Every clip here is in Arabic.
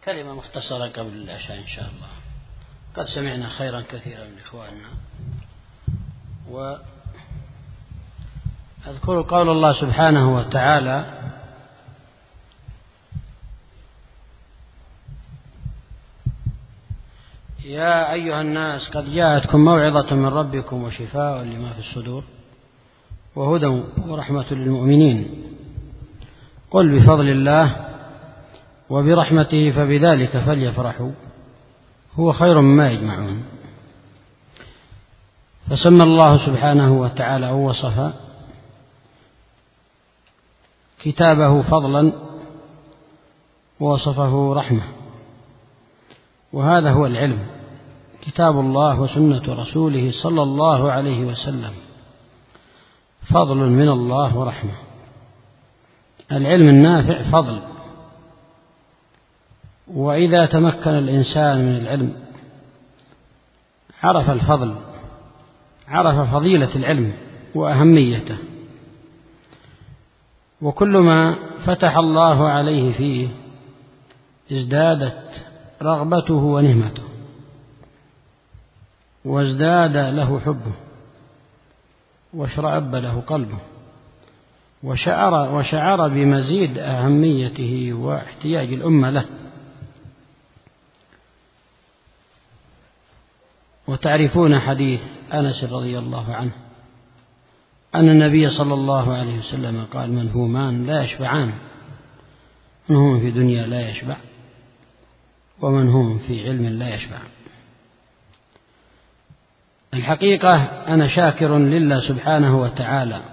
كلمة مختصرة قبل العشاء إن شاء الله. قد سمعنا خيرا كثيرا من إخواننا، وأذكر قول الله سبحانه وتعالى: يا أيها الناس قد جاءتكم موعظة من ربكم وشفاء لما في الصدور وهدى ورحمة للمؤمنين، قل بفضل الله وبرحمته فبذلك فليفرحوا هو خير مما يجمعون. فسمى الله سبحانه وتعالى أو وصف كتابه فضلا ووصفه رحمة، وهذا هو العلم، كتاب الله وسنة رسوله صلى الله عليه وسلم، فضل من الله ورحمة. العلم النافع فضل، وإذا تمكن الإنسان من العلم عرف الفضل، عرف فضيلة العلم وأهميته، وكل ما فتح الله عليه فيه ازدادت رغبته ونهمته، وازداد له حبه، واشرعب له قلبه، وشعر بمزيد أهميته واحتياج الأمة له. وتعرفون حديث أنس رضي الله عنه أن النبي صلى الله عليه وسلم قال: منهومان لا يشبعان، منهوم في دنيا لا يشبع، ومنهوم في علم لا يشبع. الحقيقة أنا شاكر لله سبحانه وتعالى،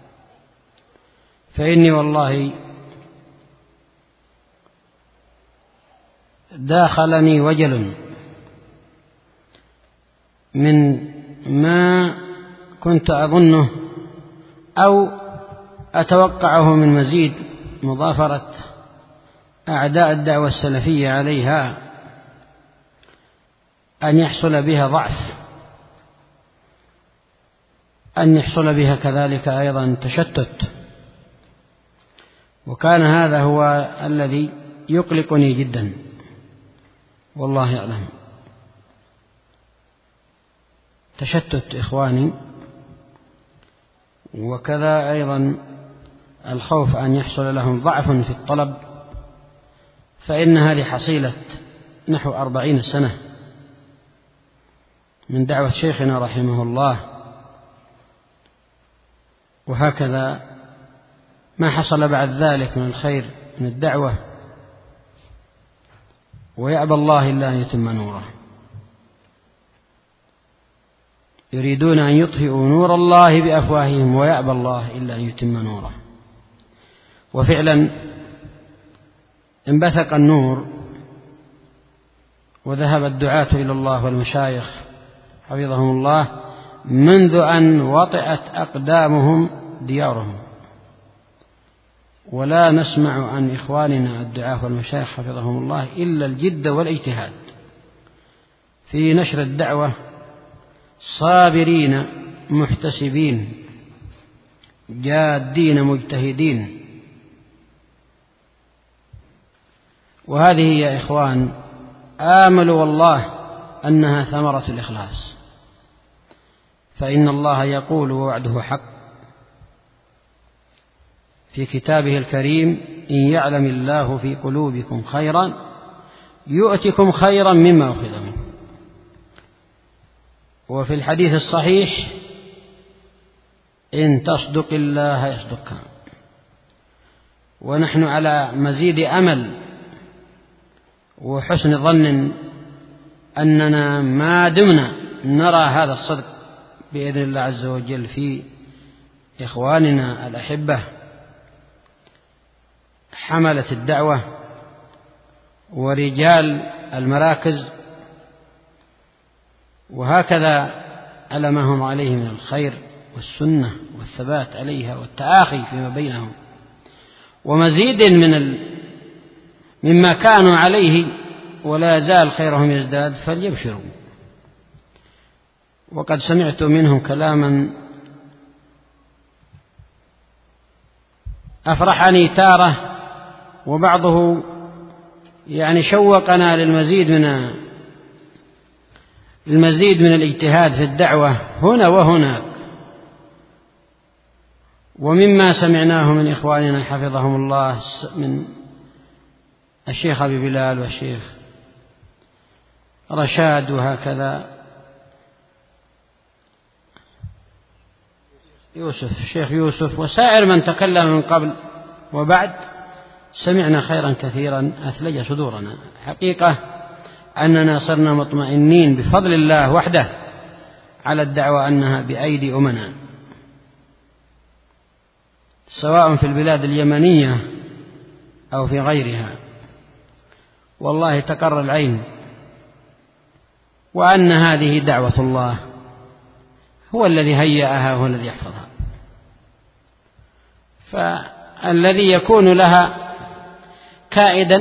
فإني والله داخلني وجل من ما كنت أظنه أو أتوقعه من مزيد مضافرة أعداء الدعوة السلفية عليها، أن يحصل بها ضعف، أن يحصل بها كذلك أيضا تشتت، وكان هذا هو الذي يقلقني جدا والله يعلم. تشتت إخواني، وكذا أيضا الخوف أن يحصل لهم ضعف في الطلب، فإن هذه حصيلة نحو 40 سنة من دعوة شيخنا رحمه الله، وهكذا ما حصل بعد ذلك من الخير من الدعوة، ويأبى الله إلا أن يتم نوره. يريدون أن يطفئوا نور الله بأفواههم ويأبى الله إلا أن يتم نوره. وفعلا انبثق النور، وذهب الدعاة إلى الله والمشايخ حفظهم الله منذ أن وطئت أقدامهم ديارهم، ولا نسمع عن إخواننا الدعاة والمشايخ حفظهم الله إلا الجد والاجتهاد في نشر الدعوة، صابرين محتسبين جادين مجتهدين. وهذه يا إخوان آمل والله أنها ثمرة الإخلاص، فإن الله يقول ووعده حق في كتابه الكريم: إن يعلم الله في قلوبكم خيرا يؤتكم خيرا مما أخذ منكم. وفي الحديث الصحيح: إن تصدق الله يصدقك. ونحن على مزيد أمل وحسن ظن أننا ما دمنا نرى هذا الصدق بإذن الله عز وجل في إخواننا الأحبة حملة الدعوة ورجال المراكز، وهكذا على ما هم عليه من الخير والسنة والثبات عليها والتآخي فيما بينهم، ومزيد مما كانوا عليه، ولا يزال خيرهم يزداد، فليبشروا. وقد سمعت منهم كلاما أفرحني تارة، وبعضه يعني شوقنا للمزيد من الاجتهاد في الدعوة هنا وهناك. ومما سمعناه من إخواننا حفظهم الله من الشيخ أبي بلال والشيخ رشاد وهكذا الشيخ يوسف وسائر من تكلم من قبل وبعد، سمعنا خيرا كثيرا أثلج صدورنا. حقيقة أننا صرنا مطمئنين بفضل الله وحده على الدعوة أنها بأيدي أمنا، سواء في البلاد اليمنية أو في غيرها. والله تقر العين وأن هذه دعوة الله هو الذي هيأها وهو الذي يحفظها. فالذي يكون لها كائدا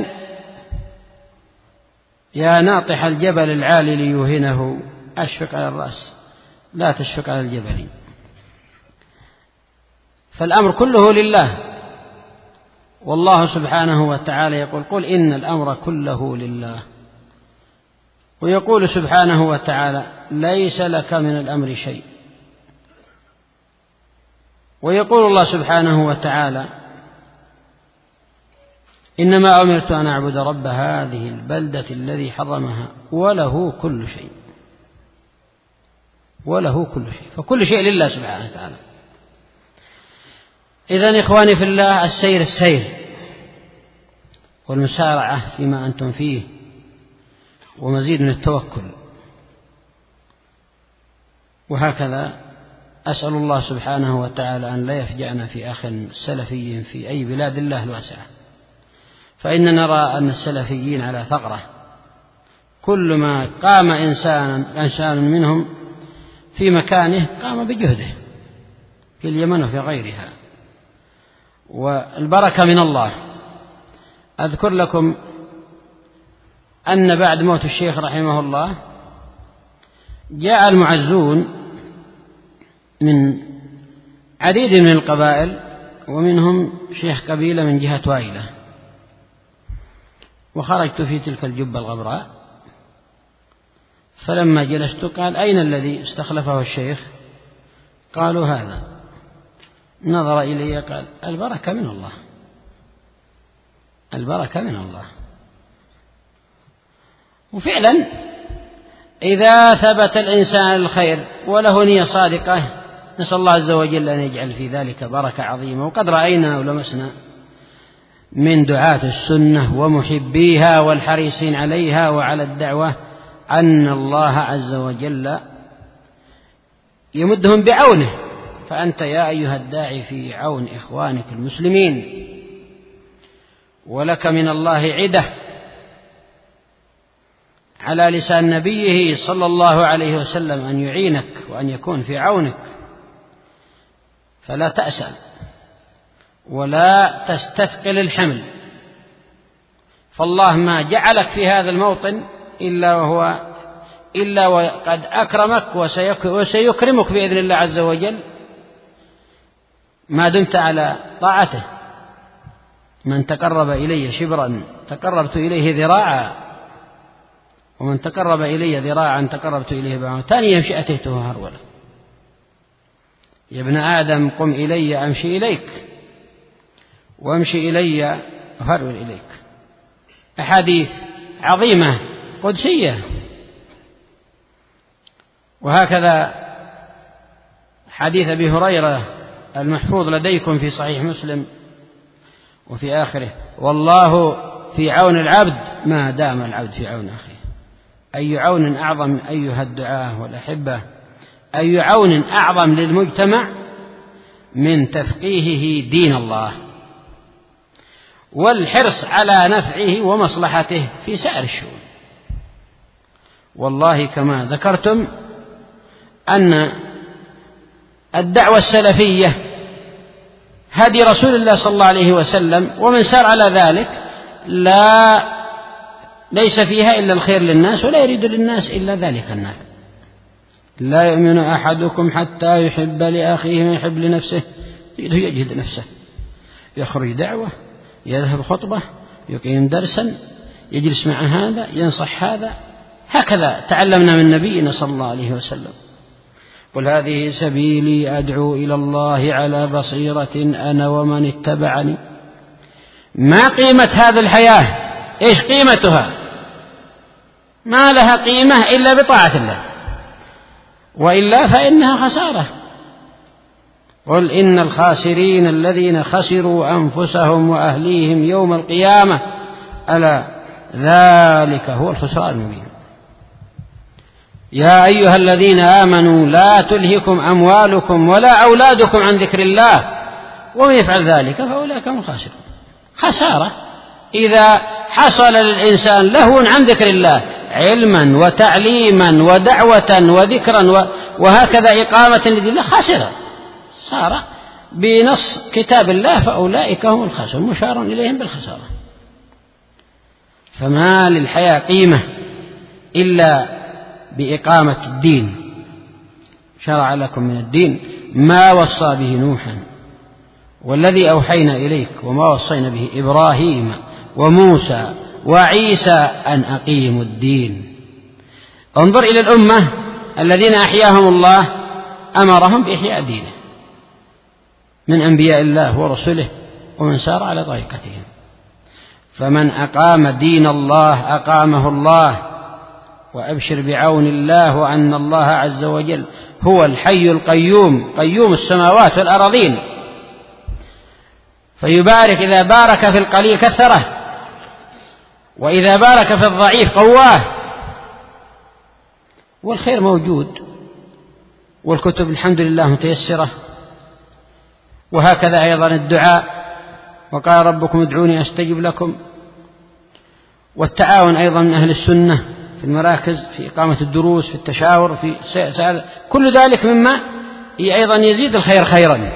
يا ناطح الجبل العالي ليوهنه أشفق على الرأس لا تشفق على الجبل. فالأمر كله لله، والله سبحانه وتعالى يقول قل إن الأمر كله لله، ويقول سبحانه وتعالى ليس لك من الأمر شيء، ويقول الله سبحانه وتعالى إنما أمرت أن أعبد رب هذه البلدة الذي حرمها وله كل شيء، وله كل شيء، فكل شيء لله سبحانه وتعالى. إذن إخواني في الله، السير والمسارعة فيما أنتم فيه، ومزيد من التوكل. وهكذا أسأل الله سبحانه وتعالى أن لا يفجعنا في أخ سلفي في أي بلاد الله الواسعة، فإننا نرى أن السلفيين على ثغرة، كل ما قام إنسان منهم في مكانه قام بجهده في اليمن وفي غيرها، والبركة من الله. أذكر لكم أن بعد موت الشيخ رحمه الله جاء المعزون من عديد من القبائل، ومنهم شيخ قبيلة من جهة وايلة، وخرجت في تلك الجبة الغبراء، فلما جلست قال أين الذي استخلفه الشيخ؟ قالوا هذا. نظر إلي قال البركة من الله، البركة من الله. وفعلا إذا ثبت الإنسان الخير وله نية صادقة نسأل الله عز وجل أن يجعل في ذلك بركة عظيمة. وقد رأينا ولمسنا من دعاة السنة ومحبيها والحريصين عليها وعلى الدعوة أن الله عز وجل يمدهم بعونه. فأنت يا أيها الداعي في عون إخوانك المسلمين، ولك من الله عدة على لسان نبيه صلى الله عليه وسلم أن يعينك وأن يكون في عونك، فلا تأسى ولا تستثقل الحمل، فالله ما جعلك في هذا الموطن إلا وقد أكرمك وسيكرمك بإذن الله عز وجل ما دمت على طاعته. من تقرب إلي شبرا تقربت إليه ذراعا، ومن تقرب إلي ذراعا تقربت إليه باعا. ثاني يمشي أتيته هرولا. يا ابن آدم قم إلي أمشي إليك، وامشي إلي هرول إليك. أحاديث عظيمة قدسية. وهكذا حديث أبي هريرة المحفوظ لديكم في صحيح مسلم وفي آخره والله في عون العبد ما دام العبد في عون أخيه. أي عون أعظم أيها الدعاة والأحبة، أي عون أعظم للمجتمع من تفقيهه دين الله والحرص على نفعه ومصلحته في سائر الشؤون. والله كما ذكرتم أن الدعوة السلفية هدي رسول الله صلى الله عليه وسلم، ومن سار على ذلك ليس فيها إلا الخير للناس ولا يريد للناس إلا ذلك النفع. لا يؤمن أحدكم حتى يحب لأخيه ما يحب لنفسه. يجهد نفسه، يخرج دعوة، يذهب خطبة، يقيم درسا، يجلس مع هذا ينصح هذا. هكذا تعلمنا من نبينا صلى الله عليه وسلم. قل هذه سبيلي أدعو إلى الله على بصيرة أنا ومن اتبعني. ما قيمة هذه الحياة؟ إيش قيمتها؟ ما لها قيمة إلا بطاعة الله، وإلا فإنها خسارة. قل إن الخاسرين الذين خسروا أنفسهم وأهليهم يوم القيامة ألا ذلك هو الخسران المبين. يا أيها الذين آمنوا لا تلهكم أموالكم ولا أولادكم عن ذكر الله ومن يفعل ذلك فأولئك هم الخاسرون. خسارة إذا حصل للإنسان لهو عن ذكر الله علما وتعليما ودعوة وذكرا وهكذا إقامة لدين الله، خاسرة صار بنص كتاب الله فأولئك هم الخاسرون، مشار إليهم بالخسارة. فما للحياة قيمة إلا بإقامة الدين. شرع لكم من الدين ما وصى به نوحا والذي أوحينا إليك وما وصينا به إبراهيم وموسى وعيسى أن أقيموا الدين. انظر إلى الأمة الذين أحياهم الله أمرهم بإحياء دينه من أنبياء الله ورسله ومن سار على طريقتهم. فمن أقام دين الله أقامه الله، وأبشر بعون الله وأن الله عز وجل هو الحي القيوم قيوم السماوات والأراضين، فيبارك إذا بارك في القليل كثره، وإذا بارك في الضعيف قواه. والخير موجود، والكتب الحمد لله متيسرة، وهكذا أيضا الدعاء، وقال ربكم ادعوني أستجب لكم. والتعاون أيضا من أهل السنة في المراكز في إقامة الدروس في التشاور في كل ذلك مما أيضا يزيد الخير خيرا.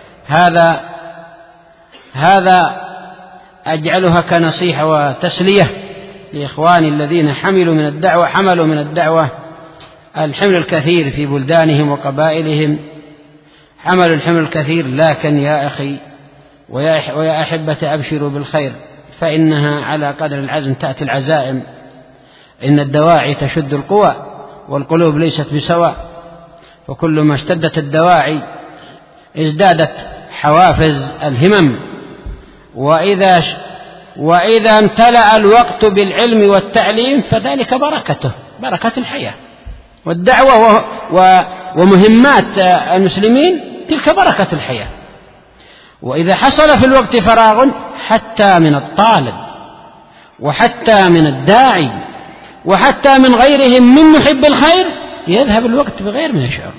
هذا أجعلها كنصيحة وتسلية لإخواني الذين حملوا من الدعوة الحمل الكثير في بلدانهم وقبائلهم، حملوا الحمل الكثير. لكن يا أخي ويا أحبة أبشروا بالخير، فإنها على قدر العزم تأتي العزائم. إن الدواعي تشد القوى والقلوب ليست بسواء، وكل ما اشتدت الدواعي ازدادت حوافز الهمم. وإذا امتلأ الوقت بالعلم والتعليم فذلك بركة الحياة والدعوة ومهمات المسلمين، تلك بركة الحياة. وإذا حصل في الوقت فراغ حتى من الطالب وحتى من الداعي وحتى من غيرهم من محب الخير يذهب الوقت بغير ما يشعر،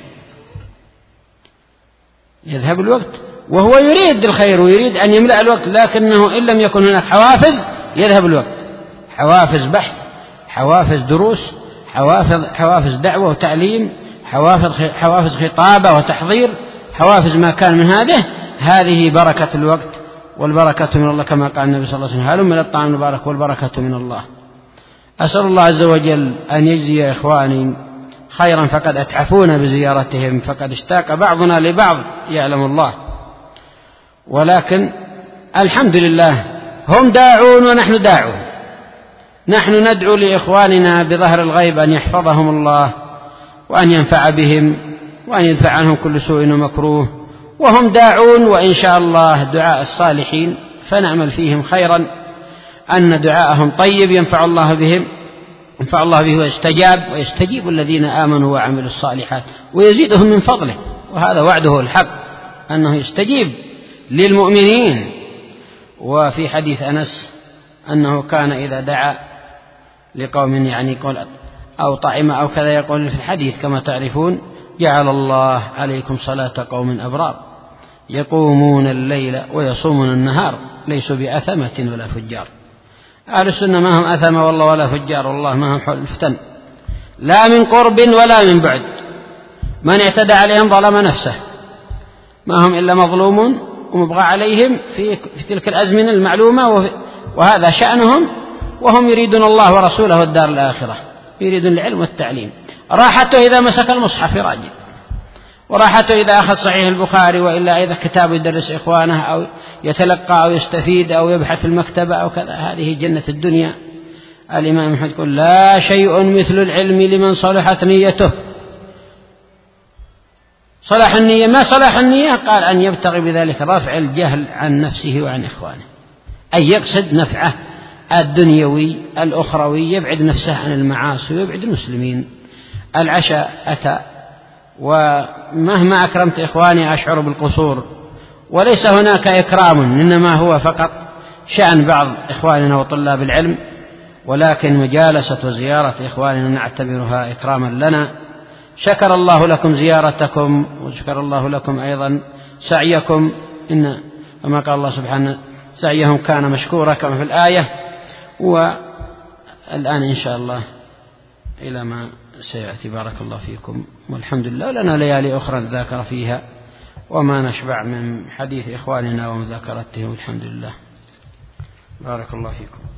يذهب الوقت وهو يريد الخير ويريد أن يملأ الوقت، لكنه إن لم يكن هناك حوافز يذهب الوقت. حوافز بحث، حوافز دروس، حوافز دعوة وتعليم، حوافز خطابة وتحضير، حوافز ما كان من هذه بركة الوقت، والبركة من الله كما قال النبي صلى الله عليه وسلم: هلم من الطعام المبارك والبركة من الله. أسأل الله عز وجل أن يجزي إخواني خيرا، فقد أتعفونا بزيارتهم، فقد اشتاق بعضنا لبعض يعلم الله. ولكن الحمد لله هم داعون ونحن داعون، نحن ندعو لإخواننا بظهر الغيب أن يحفظهم الله وأن ينفع بهم وأن يدفع عنهم كل سوء ومكروه، وهم داعون. وإن شاء الله دعاء الصالحين فنعمل فيهم خيرا، أن دعاءهم طيب ينفع الله به ويستجيب الذين آمنوا وعملوا الصالحات ويزيدهم من فضله. وهذا وعده الحق أنه يستجيب للمؤمنين. وفي حديث أنس أنه كان إذا دعا لقوم يقول أو طعم أو كذا يقول في الحديث كما تعرفون: جعل الله عليكم صلاة قوم أبرار يقومون الليل ويصومون النهار ليسوا بأثمة ولا فجار. أهل السنة ما هم أثمة والله ولا فجار، والله ما هم حول الفتن لا من قرب ولا من بعد. من اعتدى عليهم ظلم نفسه، ما هم إلا مظلومون ومبغى عليهم في تلك الأزمنة المعلومة، وهذا شأنهم. وهم يريدون الله ورسوله والدار الآخرة، يريدون العلم والتعليم. راحته إذا مسك المصحف راجع، وراحته إذا أخذ صحيح البخاري، وإلا إذا كتاب يدرس إخوانه أو يتلقى أو يستفيد أو يبحث في المكتبة أو كذا. هذه جنة الدنيا الإمام أحمد يقول لا شيء مثل العلم لمن صلحت نيته. صلاح النية، ما صلاح النية؟ قال أن يبتغي بذلك رفع الجهل عن نفسه وعن إخوانه، أن يقصد نفعه الدنيوي الأخروي، يبعد نفسه عن المعاصي ويبعد المسلمين. العشاء أتى، ومهما أكرمت إخواني أشعر بالقصور، وليس هناك إكرام، إنما هو فقط شأن بعض إخواننا وطلاب العلم، ولكن مجالسة وزيارة إخواننا نعتبرها إكراما لنا. شكر الله لكم زيارتكم، وشكر الله لكم أيضا سعيكم، إن كما قال الله سبحانه سعيهم كان مشكورا كما في الآية. والآن إن شاء الله إلى ما سيأتي. بارك الله فيكم، والحمد لله لنا ليالي أخرى نذاكر فيها وما نشبع من حديث إخواننا ومذاكرتهم، الحمد لله. بارك الله فيكم.